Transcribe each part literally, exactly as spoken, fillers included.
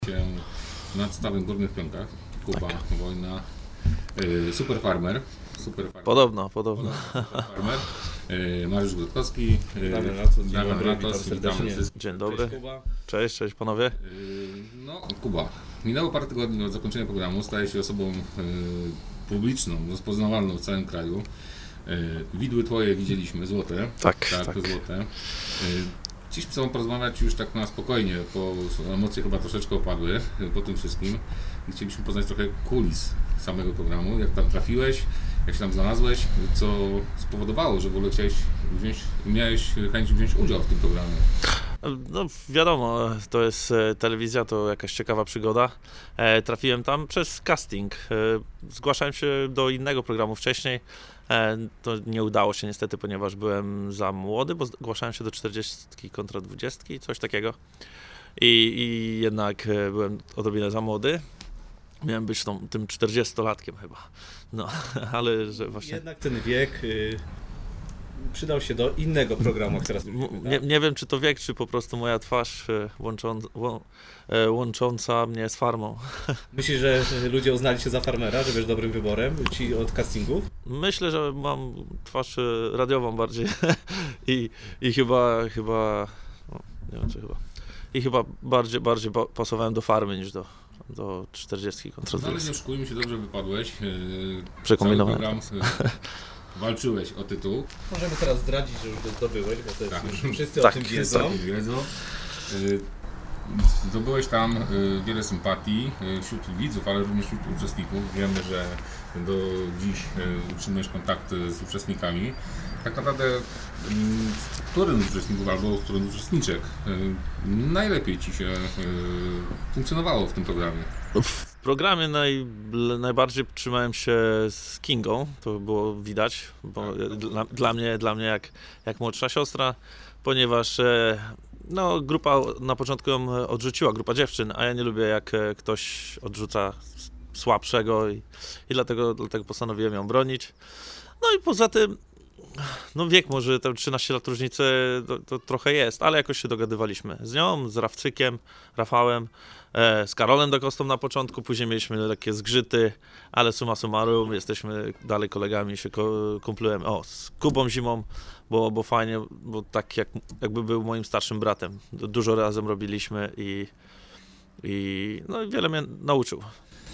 się nad Stawem Górnych Piątkach. Kuba, tak. Wojna, y, Super Farmer. Super farmer. Podobno, podobno. Super Farmer. Y, Mariusz Grudkowski. Damian Ratos, dzień Damian dobry, Ratos, witam serdecznie. Dzień dobry. Cześć, Kuba. Cześć, cześć panowie. Y, no, Kuba, minęło parę tygodni od zakończenia programu. Staje się osobą y, publiczną, rozpoznawalną w całym kraju. Y, widły twoje widzieliśmy, złote. Tak, tak. tak. Złote. Y, Chcieliśmy z tobą porozmawiać już tak na spokojnie, bo emocje chyba troszeczkę opadły po tym wszystkim. I chcieliśmy poznać trochę kulis samego programu, jak tam trafiłeś, jak się tam znalazłeś, co spowodowało, że w ogóle chciałeś wziąć, miałeś chęć wziąć udział w tym programie. No wiadomo, to jest e, telewizja, to jakaś ciekawa przygoda. E, trafiłem tam przez casting. E, zgłaszałem się do innego programu wcześniej. E, to nie udało się niestety, ponieważ byłem za młody, bo zgłaszałem się do czterdziestki kontra dwudziestki, coś takiego. I, i jednak e, byłem odrobinę za młody. Miałem być tą, tym czterdziestolatkiem chyba. No, ale że właśnie... Jednak ten wiek y, przydał się do innego programu, jak teraz mówimy, Nie, tak? nie wiem, czy to wiek, czy po prostu moja twarz e, łączą, łą, e, łącząca mnie z farmą. Myślisz, że ludzie uznali się za farmera, że będziesz dobrym wyborem, ci od castingów? Myślę, że mam twarz e, radiową bardziej i, i chyba, chyba, no, nie wiem czy chyba, i chyba bardziej, bardziej pa- pasowałem do farmy niż do, do czterdziestki kontra No ale nie dwudziestki. oszukujmy się, dobrze wypadłeś. Yy, Przekombinowałem. Cały program, yy, walczyłeś o tytuł. Możemy teraz zdradzić, że już go zdobyłeś, bo to jest Tak. już wszyscy Tak, o tym wiedzą. Tak, wiedzą. Yy, Zdobyłeś tam y, wiele sympatii y, wśród widzów, ale również wśród uczestników. Wiemy, że do dziś y, utrzymujesz kontakty z uczestnikami. Tak naprawdę, y, którym z uczestników albo z którym z uczestniczek y, najlepiej Ci się y, funkcjonowało w tym programie? W programie naj, najbardziej trzymałem się z Kingą, to było widać, bo dla, dla mnie, dla mnie jak, jak młodsza siostra, ponieważ e, no, grupa na początku ją odrzuciła, grupa dziewczyn, a ja nie lubię jak e, ktoś odrzuca słabszego i, i dlatego, dlatego postanowiłem ją bronić. No i poza tym, no wiek może, tam trzynaście lat różnicy to, to trochę jest, ale jakoś się dogadywaliśmy z nią, z Rawcykiem, Rafałem, e, z Karolem Dakostą na początku, później mieliśmy lekkie zgrzyty, ale summa summarum jesteśmy dalej kolegami, się ko- kumplujemy, o, z Kubą Zimą, bo, bo fajnie, bo tak jak, jakby był moim starszym bratem, dużo razem robiliśmy i, i no, wiele mnie nauczył.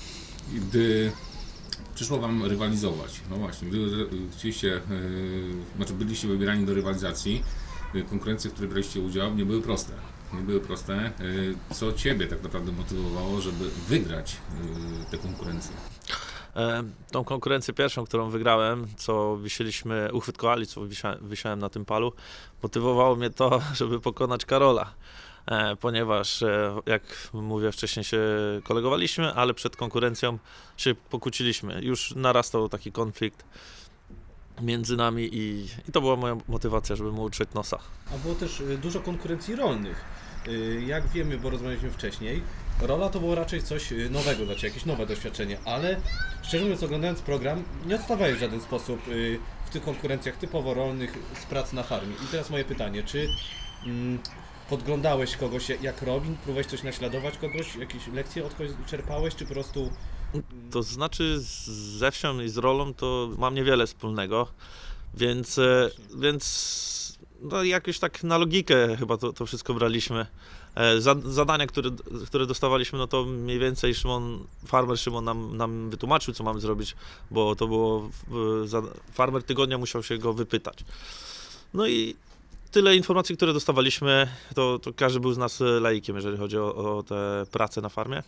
Gdy przyszło Wam rywalizować, no właśnie, gdy y, chcieliście, y, znaczy byliście wybierani do rywalizacji, y, konkurencje, w których braliście udział, nie były proste. Nie były proste. Y, co Ciebie tak naprawdę motywowało, żeby wygrać y, te konkurencje? E, tą konkurencję pierwszą, którą wygrałem, co wisieliśmy, uchwyt koali, co wisia, wisiałem na tym palu, motywowało mnie to, żeby pokonać Karola. E, ponieważ, e, jak mówię, wcześniej się kolegowaliśmy, ale przed konkurencją się pokłóciliśmy. Już narastał taki konflikt między nami i, i to była moja motywacja, żeby mu utrzeć nosa. A było też y, dużo konkurencji rolnych. Y, Jak wiemy, bo rozmawialiśmy wcześniej, rola to było raczej coś y, nowego dla Ciebie, jakieś nowe doświadczenie, ale szczerze mówiąc, oglądając program, nie odstawałeś w żaden sposób y, w tych konkurencjach typowo rolnych z pracy na farmie. I teraz moje pytanie, czy mm, podglądałeś kogoś jak robi, próbowałeś coś naśladować kogoś, jakieś lekcje od kogoś czerpałeś, czy po prostu... To znaczy z- ze wsią i z rolą to mam niewiele wspólnego, więc, e, więc no jakoś tak na logikę chyba to, to wszystko braliśmy. E, za- Zadania, które, które dostawaliśmy, no to mniej więcej Szymon, farmer Szymon nam, nam wytłumaczył, co mamy zrobić, bo to było, w- za- farmer tygodnia musiał się go wypytać. No i tyle informacji, które dostawaliśmy, to, to każdy był z nas laikiem, jeżeli chodzi o, o te prace na farmie.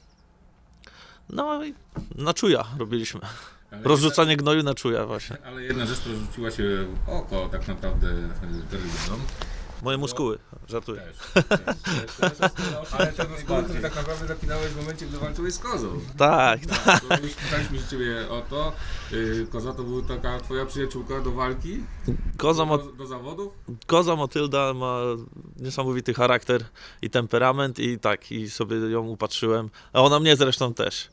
No i na czuja robiliśmy. Ale Rozrzucanie gnoju na czuja właśnie. jedna, ale jedna rzecz, która rzuciła się w oko tak naprawdę y, telewizją. Moje muskuły, żartuję. Też, też, też, ale ten muskuły, który tak naprawdę zapinałeś w momencie, gdy walczyłeś z kozą. Tak, Tak, to już pytaliśmy się Ciebie o to. Y, Koza to była taka Twoja przyjaciółka do walki? Koza, Do, mo- do zawodów? koza Motylda ma niesamowity charakter i temperament i tak, i sobie ją upatrzyłem. A ona mnie zresztą też.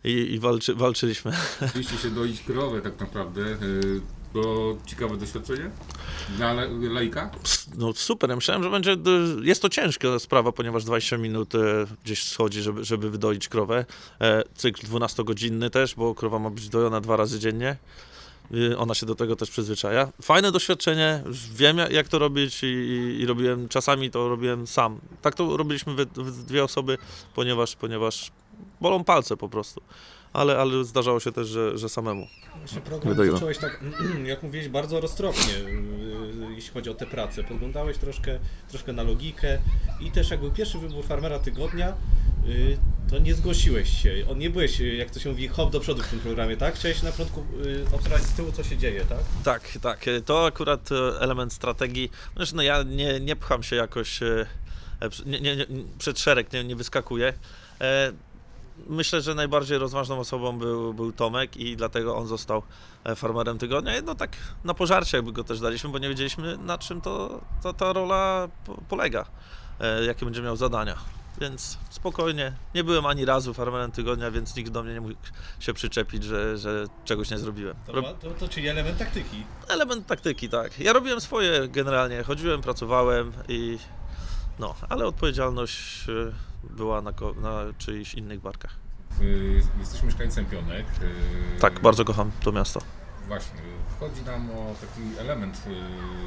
i, i walczy, walczyliśmy. Chcieliście się doić krowę tak naprawdę. y, To ciekawe doświadczenie dla le- laika. No super, ja myślałem, że będzie, y, jest to ciężka sprawa, ponieważ dwadzieścia minut y, gdzieś schodzi, żeby, żeby wydoić krowę. E, cykl dwunastogodzinny też, bo krowa ma być dojona dwa razy dziennie. Y, Ona się do tego też przyzwyczaja. Fajne doświadczenie, już wiem jak, jak to robić i, i, i robiłem, czasami to robiłem sam. Tak to robiliśmy we, w dwie osoby, ponieważ, ponieważ bolą palce po prostu. Ale, ale zdarzało się też, że, że samemu. Właśnie program Wydoiłem. zacząłeś tak, jak mówiłeś, bardzo roztropnie, yy, jeśli chodzi o tę pracę. Podglądałeś troszkę, troszkę na logikę i też jak był pierwszy wybór farmera tygodnia, yy, to nie zgłosiłeś się. On nie byłeś, yy, jak to się mówi, hop do przodu w tym programie, tak? Chciałeś na początku yy, obserwować z tyłu, co się dzieje, tak? Tak, tak. To akurat e, element strategii. Zresztą no ja nie, nie pcham się jakoś e, przy- nie, nie, nie, przed szereg, nie, nie wyskakuję. E, Myślę, że najbardziej rozważną osobą był, był Tomek i dlatego on został e, farmerem tygodnia. No tak na pożarcie jakby go też daliśmy, bo nie wiedzieliśmy na czym to, to ta rola po, polega, e, jakie będzie miał zadania. Więc spokojnie, nie byłem ani razu farmerem tygodnia, więc nikt do mnie nie mógł się przyczepić, że, że czegoś nie zrobiłem. To, Rob- to, to czyli element taktyki. Element taktyki, tak. Ja robiłem swoje generalnie, chodziłem, pracowałem i no, ale odpowiedzialność y, była na, ko- na czyichś innych barkach. Y, Jesteś mieszkańcem Pionek. y, Tak, bardzo kocham to miasto. Właśnie, chodzi nam o taki element. y,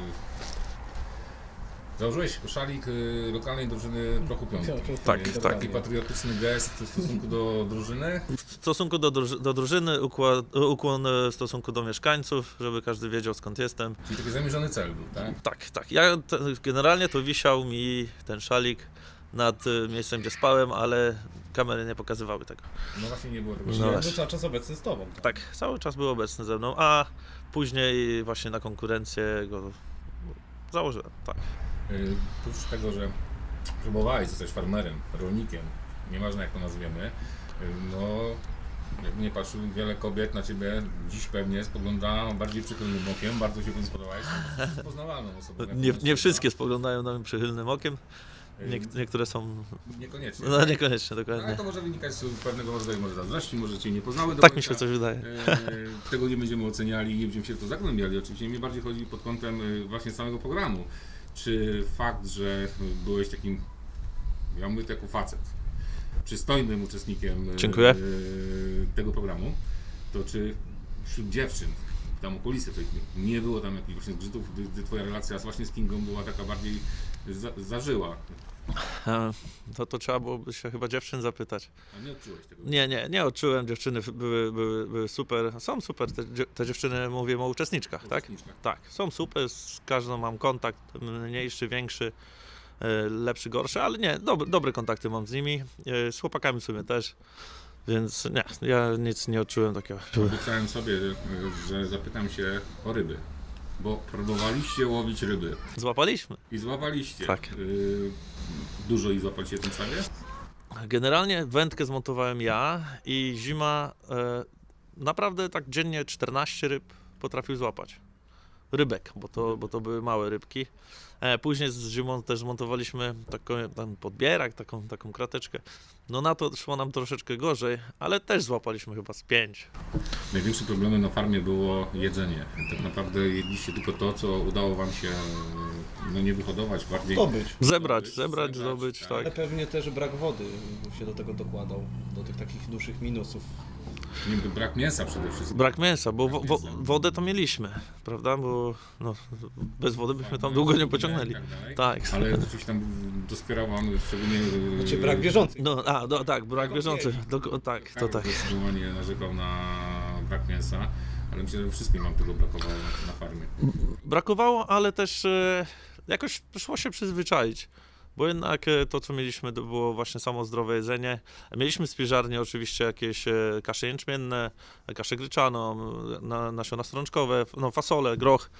Założyłeś szalik y, lokalnej drużyny Prochu Pionki. Tak, Jest tak. Taki patriotyczny gest w stosunku do drużyny. W stosunku do, druży- do drużyny, układ, ukłon w stosunku do mieszkańców, żeby każdy wiedział skąd jestem. Czyli taki zamierzony cel był, tak? Tak, tak. Ja te, generalnie to wisiał mi ten szalik nad y, miejscem, gdzie spałem, ale kamery nie pokazywały tego. No właśnie nie było tego. No szlaku. Był właśnie. cały czas obecny z tobą. Tak, cały czas był obecny ze mną, a później właśnie na konkurencję go założyłem, tak. Y, Oprócz tego, że próbowałeś zostać farmerem, rolnikiem, nieważne jak to nazwiemy, y, no jak nie patrzył, wiele kobiet na ciebie dziś pewnie spogląda bardziej przychylnym okiem, bardzo się podobałeś, poznawalną osobą. jak Nie, to nie się wszystkie spoglądają na mnie przychylnym okiem, nazywa. Y, Niek- niektóre są, Niekoniecznie. no niekoniecznie, Ale dokładnie. to może wynikać z pewnego rodzaju może zazdrości, może cię nie poznały do Tak mi końca. się coś wydaje. E, Tego nie będziemy oceniali, nie będziemy się w to zagłębiali. Oczywiście mnie bardziej chodzi pod kątem e, właśnie samego programu. Czy fakt, że byłeś takim, ja mówię to jako facet, przystojnym uczestnikiem e, Dziękuję. e, tego programu, to czy wśród dziewczyn, tam okulisy tej nie było tam jakichś właśnie zgrzytów, gdy, gdy twoja relacja właśnie z Kingą była taka bardziej za, zażyła, E, No to trzeba byłoby się chyba dziewczyn zapytać. a nie odczułeś tego? Nie, nie, nie odczułem, dziewczyny były, były, były super, są super, te, dzie- te dziewczyny, mówimy o uczestniczkach, tak? Uczestniczka. Tak, są super, z każdą mam kontakt, mniejszy, większy, e, lepszy, gorszy, ale nie, dobre, dobre kontakty mam z nimi, e, z chłopakami w sumie też, więc nie, ja nic nie odczułem takiego. Obiecałem sobie, y, że zapytam się o ryby, bo próbowaliście łowić ryby Złapaliśmy. i złapaliście. Tak. Y, Dużo ich złapaliście w tym stawie? Generalnie wędkę zmontowałem ja i zima e, naprawdę tak dziennie czternaście ryb potrafił złapać. Rybek, bo to, bo to były małe rybki. E, później z zimą też zmontowaliśmy taką, tam podbierak, taką, taką krateczkę. No na to szło nam troszeczkę gorzej, ale też złapaliśmy chyba z pięć. Największym problemem na farmie było jedzenie. Tak naprawdę jedliście tylko to, co udało wam się no, nie wyhodować, bardziej Zdobyć. Zebrać, Zdobyć, zebrać, zebrać, zdobyć, tak. tak. Ale pewnie też brak wody się do tego dokładał, do tych takich dużych minusów. nie wiem, brak mięsa przede wszystkim. Brak mięsa, bo wo, wo, mięsa. wodę to mieliśmy, prawda? Bo no, bez wody byśmy tam długo nie pociągnęli. Tak, dalej. Tak. Ale rzeczywiście tam doskwierało wam szczególnie... y, Znaczy brak bieżących. No, a, no, tak, brak bieżący. Do, tak, to tak. Zdecydowanie narzekał na brak mięsa, ale myślę, że wszystkim wam tego brakowało na, na farmie. Brakowało, ale też e, jakoś szło się przyzwyczaić. Bo jednak e, to, co mieliśmy, to było właśnie samo zdrowe jedzenie. Mieliśmy w spiżarni oczywiście jakieś e, kasze jęczmienne, kaszę gryczaną, na, nasiona strączkowe, no, fasole, groch.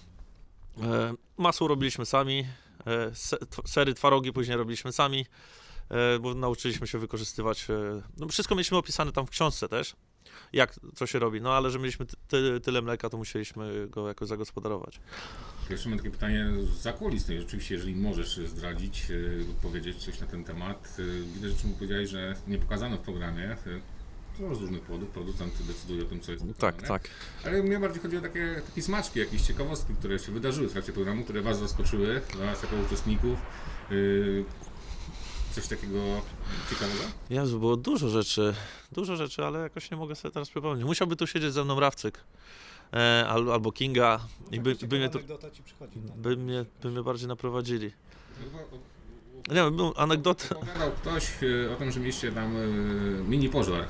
E, masło robiliśmy sami, e, se, t- sery, twarogi później robiliśmy sami, e, bo nauczyliśmy się wykorzystywać, e, no wszystko mieliśmy opisane tam w książce też, jak, co się robi, no ale że mieliśmy ty, ty, tyle mleka, to musieliśmy go jakoś zagospodarować. Jeszcze mam takie pytanie za kulis. Oczywiście, jeżeli możesz zdradzić, y, powiedzieć coś na ten temat. Y, Wiele rzeczy mu powiedziałeś, że nie pokazano w programie. Y, to z różnych powodów producent decyduje o tym, co jest Tak, wykonane. tak. Ale mnie bardziej chodzi o takie, takie smaczki, jakieś ciekawostki, które się wydarzyły w trakcie programu, które Was zaskoczyły, Was jako uczestników. Yy, coś takiego ciekawego? Jezu, było dużo rzeczy, dużo rzeczy, ale jakoś nie mogę sobie teraz przypomnieć. Musiałby tu siedzieć ze mną Rawcyk e, al, albo Kinga i by, by, mnie tu, anegdota ci przychodzi. tak? by, mnie, by mnie bardziej naprowadzili. No, bo- Nie wiem, był anegdota, Opowiadał ktoś yy, o tym, że mieliście tam yy, mini pożar.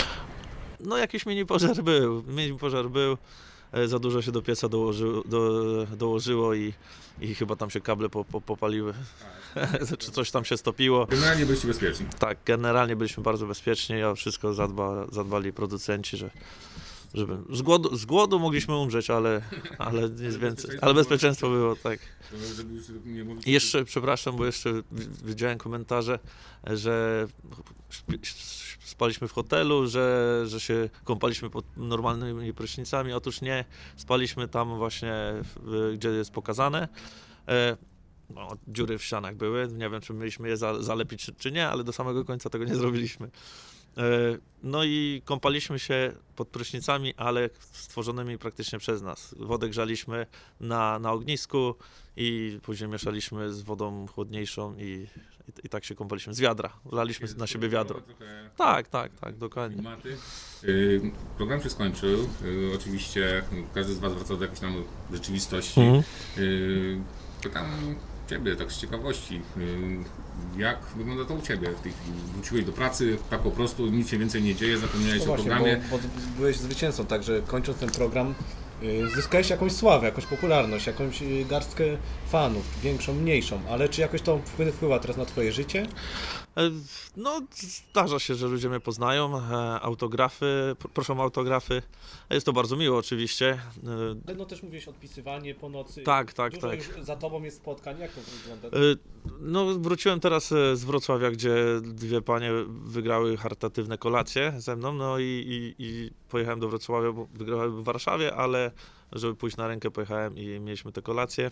no jakiś mini pożar był, mini pożar był, e, za dużo się do pieca dołoży, do, dołożyło i, i chyba tam się kable po, po, popaliły, czy coś tam się stopiło. Generalnie byliście bezpieczni. Tak, generalnie byliśmy bardzo bezpieczni, a wszystko zadba, zadbali producenci, że żeby z głodu, z głodu mogliśmy umrzeć, ale, ale nic więcej. Ale bezpieczeństwo było, tak. To, żeby już nie mówić, I jeszcze, przepraszam, bo jeszcze wi- widziałem komentarze, że śpi- spaliśmy w hotelu, że, że się kąpaliśmy pod normalnymi prysznicami. Otóż nie, spaliśmy tam właśnie, w, gdzie jest pokazane. E, No, dziury w ścianach były, nie wiem, czy mieliśmy je za, zalepić, czy, czy nie, ale do samego końca tego nie zrobiliśmy. E, No i kąpaliśmy się pod prysznicami, ale stworzonymi praktycznie przez nas. Wodę grzaliśmy na, na ognisku i później mieszaliśmy z wodą chłodniejszą i, i, i tak się kąpaliśmy z wiadra. Laliśmy na siebie wiadro. Trochę Tak, tak, tak, dokładnie. klimaty. Yy, Program się skończył. Yy, Oczywiście każdy z Was wracał do jakiejś tam rzeczywistości. Mhm. Yy, Pytam Ciebie tak z ciekawości, yy, jak wygląda to u Ciebie w tej chwili? Wróciłeś do pracy, tak po prostu, nic się więcej nie dzieje, zapomniałeś No o właśnie, programie. bo, bo byłeś zwycięzcą, także kończąc ten program y, zyskałeś jakąś sławę, jakąś popularność, jakąś y, garstkę fanów, większą, mniejszą, ale czy jakoś to wpływ- wpływa teraz na Twoje życie? E, No, zdarza się, że ludzie mnie poznają, e, autografy, p- proszą o autografy. Jest to bardzo miło oczywiście. E, No też mówiłeś odpisywanie po nocy. Tak, tak, Dużo tak. już za Tobą jest spotkań, jak to wygląda? E, No, wróciłem teraz e, z Wrocławia, gdzie dwie panie wygrały charytatywne kolacje ze mną, no i, i, i pojechałem do Wrocławia, bo wygrały w Warszawie, ale żeby pójść na rękę pojechałem i mieliśmy te kolacje.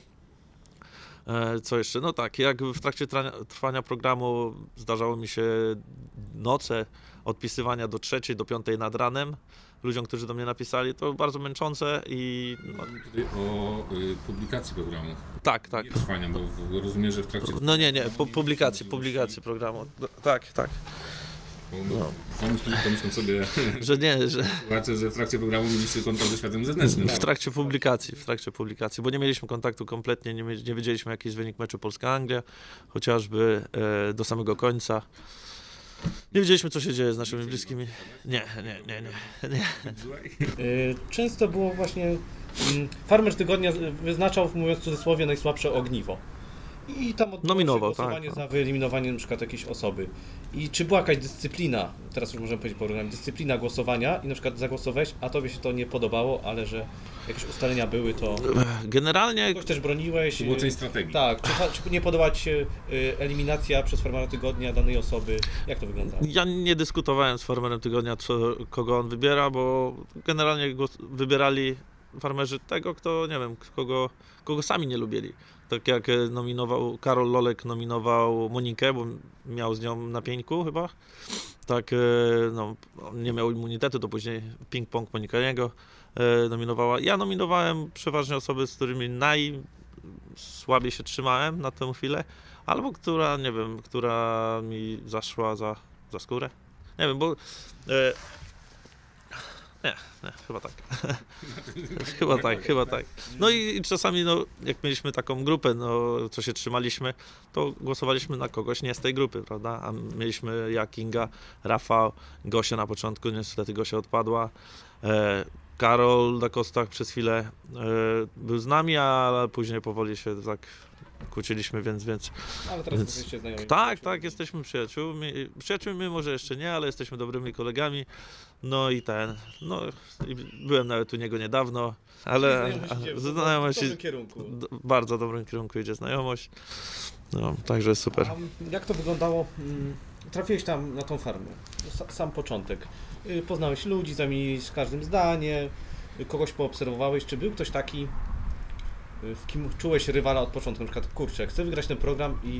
E, Co jeszcze? No tak, jak w trakcie trania, trwania programu zdarzało mi się noce odpisywania do trzeciej, do piątej nad ranem ludziom, którzy do mnie napisali, to bardzo męczące i no, Mówimy tutaj o y, publikacji programu. tak, tak. Nie trwania, bo w- rozumiem, że w trakcie... No nie, nie, pu- publikacji, publikacji programu. No, tak, tak. No. Pomyśl, pomyślę sobie, Że nie, że słuchacze, że w trakcie programu mieliście kontakt ze światem zewnętrznym. w trakcie publikacji, w trakcie publikacji, bo nie mieliśmy kontaktu kompletnie, nie, mie- nie wiedzieliśmy jaki jest wynik meczu Polska-Anglia, chociażby e, do samego końca. Nie wiedzieliśmy co się dzieje z naszymi bliskimi. Nie, nie, nie, nie. nie. Y, Często było właśnie, mm, farmer tygodnia z- wyznaczał, mówiąc w cudzysłowie, najsłabsze ogniwo. I tam odbyło Nominował, się głosowanie tak, za wyeliminowanie na przykład jakiejś osoby. I czy była jakaś dyscyplina, teraz już możemy powiedzieć po programie, dyscyplina głosowania i na przykład zagłosowałeś, a tobie się to nie podobało, ale że jakieś ustalenia były, to Generalnie kogoś też broniłeś. To było y, część strategii. Tak, czy, fa- czy nie podoba ci się y, eliminacja przez farmera tygodnia danej osoby? Jak to wygląda? ja nie dyskutowałem z farmerem tygodnia, co, kogo on wybiera, bo generalnie głos, wybierali farmerzy tego, kto, nie wiem, kogo, kogo sami nie lubili. Tak jak e, nominował, Karol Lolek nominował Monikę, bo miał z nią na pieńku chyba. Tak, e, no, on nie miał immunitetu, to później ping-pong Monikaniego e, nominowała. Ja nominowałem przeważnie osoby, z którymi najsłabiej się trzymałem na tę chwilę, albo która, nie wiem, która mi zaszła za, za skórę. Nie wiem, bo... E, nie, nie, chyba tak. chyba tak, chyba tak. No i, i czasami, no, jak mieliśmy taką grupę, no, co się trzymaliśmy, to głosowaliśmy na kogoś nie z tej grupy, prawda? A mieliśmy ja, Kinga, Rafał, Gosia na początku, niestety Gosia odpadła. E, Karol da Costa przez chwilę e, był z nami, ale później powoli się tak kłóciliśmy, więc, więc Ale teraz Więc- jesteście znajomi. tak, tak, jesteśmy przyjaciółmi. Przyjaciółmi może jeszcze nie, ale jesteśmy dobrymi kolegami. No i ten, no i byłem nawet u niego niedawno, ale Znajomość idzie w znajomość dobrym kierunku. d- w bardzo dobrym kierunku idzie znajomość. No, także jest super. A jak to wyglądało? Mm, Trafiłeś tam na tą farmę. Sa- Sam początek. Y, Poznałeś ludzi, zamieniłeś z każdym zdanie, y, kogoś poobserwowałeś. Czy był ktoś taki, y, w kim czułeś rywala od początku? Na przykład, kurczę, chcę wygrać ten program i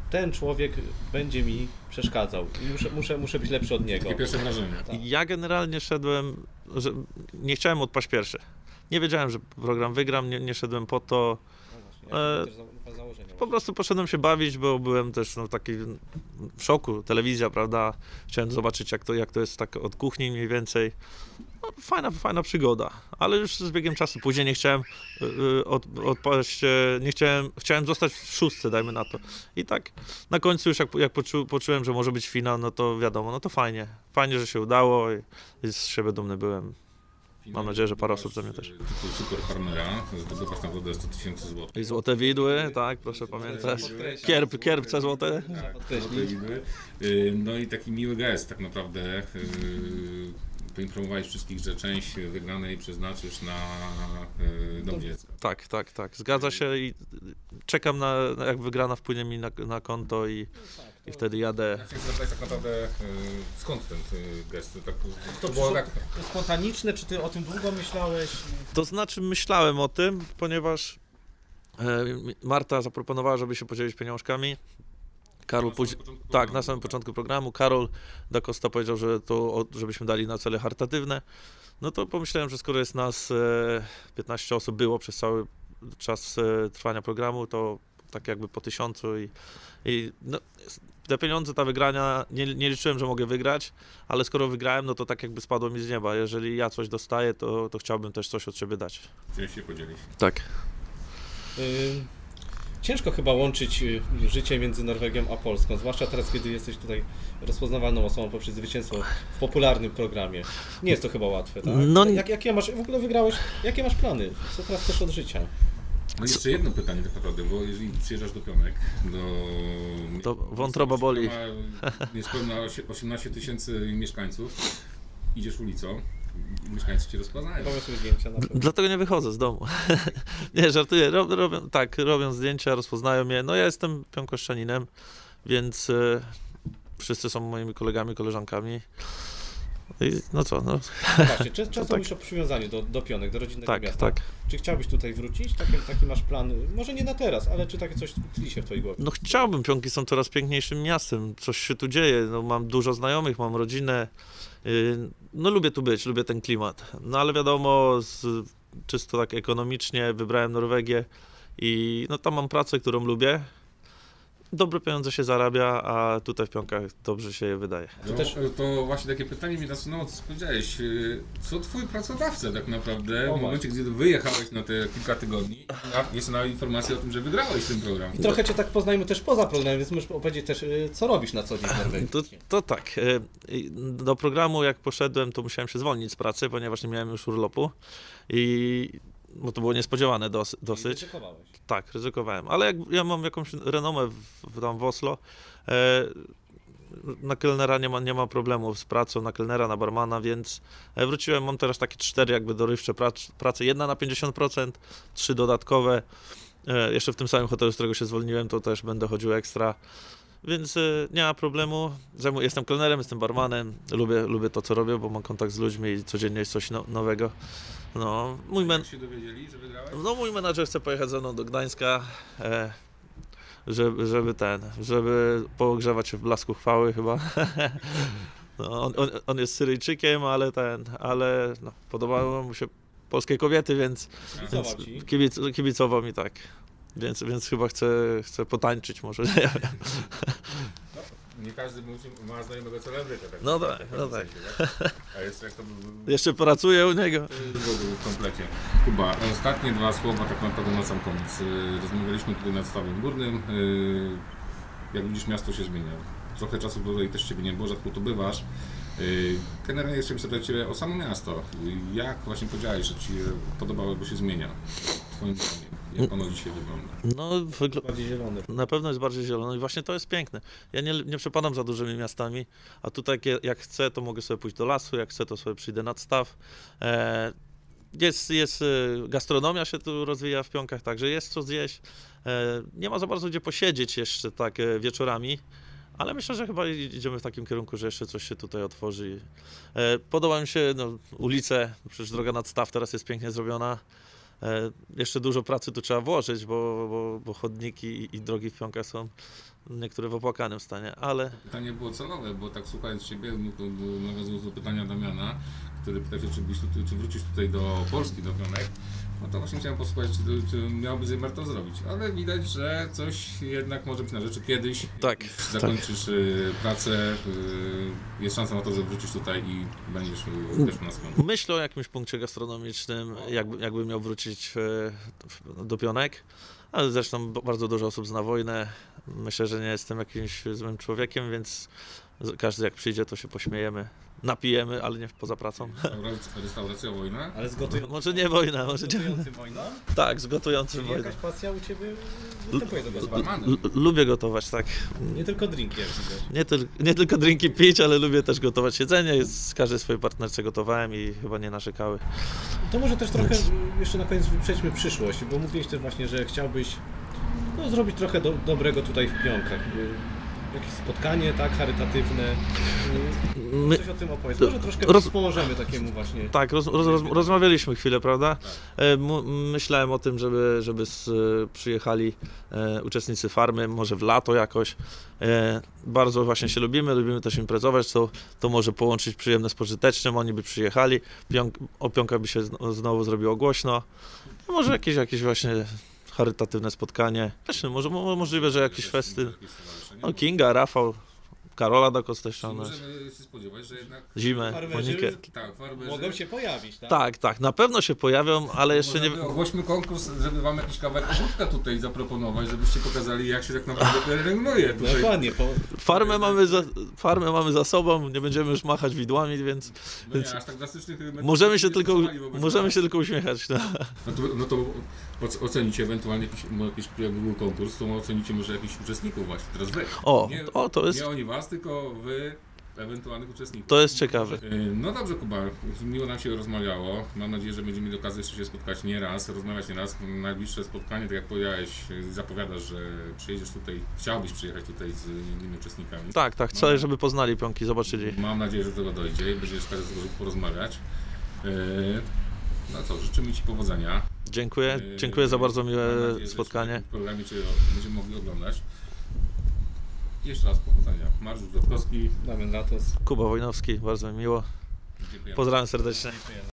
ten człowiek będzie mi przeszkadzał i muszę, muszę, muszę być lepszy od niego. Takie pierwsze wrażenie. Tak. Ja generalnie szedłem, że nie chciałem odpaść pierwszy. Nie wiedziałem, że program wygram, nie, nie szedłem po to. No właśnie, E, jakie też za- założenia Po prostu poszedłem się bawić, bo byłem też no, taki w szoku. Telewizja, prawda? Chciałem zobaczyć, jak to, jak to jest tak od kuchni mniej więcej. No, fajna, fajna przygoda, ale już z biegiem czasu później nie chciałem y, od, odpaść, e, nie chciałem, chciałem zostać w szóstce, dajmy na to. I tak na końcu już jak, jak poczu, poczułem, że może być finał, no to wiadomo, no to fajnie. Fajnie, że się udało i, i z siebie dumny byłem. Mam nadzieję, że parę osób ze mnie też. Tytuł Super Farmera, zdobywasz nagrodę sto tysięcy złotych. I złote widły, tak, proszę pamiętać. Kierp, kierpce złote. Tak, podkreślić. złote widły. Y, No i taki miły gest tak naprawdę. y, Poinformowałeś wszystkich, że część wygranej przeznaczysz na y, dom dziecka. Tak, tak, tak. Zgadza się i czekam na, na jak wygrana wpłynie mi na, na konto i, i wtedy jadę. Ja chciałem zapytać tak naprawdę, y, skąd ten y, gest? Tak, To to było przyszło- tak, spontaniczne, czy ty o tym długo myślałeś? To znaczy myślałem o tym, ponieważ e, Marta zaproponowała, żeby się podzielić pieniążkami. Karol Na później, samym początku tak, programu, na samym tak. początku programu. Karol da Costa powiedział, że to, o- żebyśmy dali na cele charytatywne. No to pomyślałem, że skoro jest nas e, piętnaście osób było przez cały czas e, trwania programu, to tak jakby po tysiącu i, i no, te pieniądze, ta wygrania, nie, nie liczyłem, że mogę wygrać, ale skoro wygrałem, no to tak jakby spadło mi z nieba. Jeżeli ja coś dostaję, to, to chciałbym też coś od siebie dać. chciałem się podzielić. Tak. Y, Ciężko chyba łączyć y, życie między Norwegią a Polską, zwłaszcza teraz, kiedy jesteś tutaj rozpoznawalną osobą poprzez zwycięstwo w popularnym programie. Nie jest to chyba łatwe, tak? No- Jak, jakie masz, w ogóle wygrałeś, jakie masz plany? Co teraz chcesz od życia? No i jeszcze jedno pytanie tak naprawdę, bo jeżeli przyjeżdżasz do Pionek, do... To wątroba boli. Ma niespełna osiemnaście tysięcy mieszkańców, idziesz ulicą, i mieszkańcy cię rozpoznają. Robię sobie zdjęcia na D- pewno. Dlatego nie wychodzę z domu. Nie, żartuję. Rob, robią, tak, robią zdjęcia, rozpoznają mnie. No ja jestem pionkoszczaninem, więc e, wszyscy są moimi kolegami, koleżankami. I no co, no No właśnie, często, często tak. mówisz o przywiązaniu do, do Pionek, do rodzinnego tak, miasta. tak. Czy chciałbyś tutaj wrócić? Taki, taki masz plan? Może nie na teraz, ale czy takie coś tkwi się w twojej głowie? No chciałbym, Pionki są coraz piękniejszym miastem, coś się tu dzieje, no mam dużo znajomych, mam rodzinę, yy, no lubię tu być, lubię ten klimat, no ale wiadomo, z, czysto tak ekonomicznie wybrałem Norwegię i no tam mam pracę, którą lubię, dobre pieniądze się zarabia, a tutaj w Pionkach dobrze się je wydaje. To, też- to właśnie takie pytanie mi nasunęło, co powiedziałeś. y, Co twój pracodawca tak naprawdę, O w momencie, gdy wyjechałeś na te kilka tygodni, a jest na informacja o tym, że wygrałeś ten program. I trochę cię tak poznajmy też poza programem, więc możesz opowiedzieć też, y, co robisz na co dzień w Norwegii. To, to tak, e, i do programu jak poszedłem, to musiałem się zwolnić z pracy, ponieważ nie miałem już urlopu i bo to było niespodziewane dos, dosyć. Ryzykowałeś. Tak, ryzykowałem, ale jak ja mam jakąś renomę w, w, tam w Oslo, e, na kelnera nie ma, nie ma problemu z pracą, na kelnera, na barmana, więc e, wróciłem, mam teraz takie cztery jakby dorywcze prac, prace, jedna na pięćdziesiąt procent, trzy dodatkowe, e, jeszcze w tym samym hotelu, z którego się zwolniłem, to też będę chodził ekstra, więc e, nie ma problemu, Zajmuję, jestem kelnerem, jestem barmanem, lubię, lubię to co robię, bo mam kontakt z ludźmi i codziennie jest coś no, nowego. No, mój men... Jak się dowiedzieli, że wygrałeś? No mój menadżer chce pojechać ze mną do Gdańska, e, żeby, żeby ten, żeby pogrzewać się w blasku chwały chyba. No, on, on, on jest Syryjczykiem, ale ten, ale no, podobały mu się polskie kobiety, więc, więc Kibicował ci. kibic, kibicował mi tak. Więc, więc chyba chcę, chcę potańczyć może, nie wiem. Nie każdy musi, ma znajomego celebrytę. Tak No w tak, pewnym no tak. sensie, tak? A jeszcze jak to był... Jeszcze pracuję u niego. był w komplecie. Kuba, ostatnie dwa słowa tak naprawdę na sam koniec. Y, Rozmawialiśmy tutaj nad Stawem Górnym. Y, Jak widzisz, miasto się zmienia. Trochę czasu tutaj też Ciebie nie było, rzadko tu bywasz. Y, Generalnie chciałbym zapytać Ciebie o samo miasto. Y, Jak właśnie powiedziałeś, że Ci się podobało, bo się zmienia? Twoim zdaniem. Jak ono dzisiaj wygląda? No, wygl- Bardziej zielony. Na pewno jest bardziej zielono i właśnie to jest piękne. Ja nie, nie przepadam za dużymi miastami, a tutaj jak, jak chcę, to mogę sobie pójść do lasu, jak chcę, to sobie przyjdę nad staw. E, jest, jest, e, gastronomia się tu rozwija w Pionkach, także jest co zjeść. E, nie ma za bardzo gdzie posiedzieć jeszcze tak e, wieczorami, ale myślę, że chyba idziemy w takim kierunku, że jeszcze coś się tutaj otworzy. E, podoba mi się no, ulice, przecież droga nad staw teraz jest pięknie zrobiona. E, jeszcze dużo pracy tu trzeba włożyć, bo, bo, bo chodniki i, i drogi w Pionkach są niektóre w opłakanym stanie, ale Pytanie było celowe, bo tak słuchając Ciebie, no to nawiązując do pytania Damiana, który pytał się, czy, byś tutaj, czy wrócisz tutaj do Polski, do Pionek, no to właśnie chciałem posłuchać, czy, czy miałbyś zamiar to zrobić, ale widać, że coś jednak może być na rzeczy kiedyś. Tak, jak zakończysz tak. pracę, jest szansa na to, że wrócisz tutaj i będziesz też na skąd. myślę o jakimś punkcie gastronomicznym, jakby, jakby miał wrócić e, do Pionek, ale zresztą bardzo dużo osób zna wojnę. Myślę, że nie jestem jakimś złym człowiekiem, więc każdy jak przyjdzie, to się pośmiejemy, napijemy, ale nie poza pracą. Restauracja, restauracja wojna? Ale z gotującym, Może nie wojna, może z nie. gotującym wojną? Tak, z gotującym Czyli wojnę. jakaś pasja u Ciebie występuje do gotowania? Barmanem. L- lubię gotować, tak. Nie tylko drinki, jak widzę. Nie, tyl- nie tylko drinki pić, ale lubię też gotować jedzenie. Jest, z każdej swojej partnerce gotowałem i chyba nie narzekały. To może też trochę jeszcze na koniec przejdźmy przyszłość, bo mówiłeś też właśnie, że chciałbyś no, zrobić trochę do, dobrego tutaj w Pionkach. Jakieś spotkanie, tak, charytatywne. My, Coś o tym opowiedz. Może troszkę roz- wspomożemy takiemu właśnie. tak, roz, roz, roz, rozmawialiśmy chwilę, prawda? E, m- myślałem o tym, żeby, żeby z, przyjechali e, uczestnicy farmy, może w lato jakoś. E, bardzo właśnie się lubimy, lubimy też imprezować, to, to może połączyć przyjemne z pożytecznym, oni by przyjechali, Pionk, o Pionkach by się znowu, znowu zrobiło głośno. No, może jakieś, jakieś właśnie charytatywne spotkanie. Właśnie, może mo- możliwe, że jakiś festyn. No, Kinga, Rafał, Karola do Kosta Czyli możemy się spodziewać, że jednak Zimę, Farmerzy Monikę. tak, farmerzy. Mogą się pojawić, tak? Tak, tak, na pewno się pojawią, ale jeszcze nie... Może ogłośmy konkurs, żeby wam jakiś kawałek ogródka tutaj zaproponować, żebyście pokazali, jak się tak naprawdę pielęgnuje tutaj. Dokładnie. Po... Farmę mamy, za, farmę mamy za sobą, nie będziemy już machać widłami, więc No nie, aż tak drastycznych metod możemy się nie tylko, stosowali wobec możemy nas. się tylko uśmiechać. No. No to, no to oc- ocenicie ewentualnie jakiś, może jakiś, jakby był konkurs, to ocenicie może jakichś uczestników właśnie, teraz wy. O, nie, o, to jest, nie oni was, tylko wy ewentualnych uczestników. to jest ciekawe. Yy, No dobrze, Kuba, miło nam się rozmawiało. Mam nadzieję, że będziemy mieli okazję jeszcze się spotkać nie raz, rozmawiać nie raz. Najbliższe spotkanie, tak jak powiedziałeś, zapowiadasz, że przyjedziesz tutaj, chciałbyś przyjechać tutaj z innymi uczestnikami. Tak, tak, chcę, żeby poznali Pionki, zobaczyli. Mam nadzieję, że do tego dojdzie i będziesz okazję porozmawiać. Yy, No co, życzymy Ci powodzenia. Dziękuję, Yy, dziękuję za bardzo miłe mam nadzieję, że spotkanie. W programie Cię będziemy mogli oglądać. Jeszcze raz powodzenia. Mariusz Brodkowski. Damian Latos. Kuba Wojnowski, bardzo mi miło. Dziękujemy. Pozdrawiam serdecznie.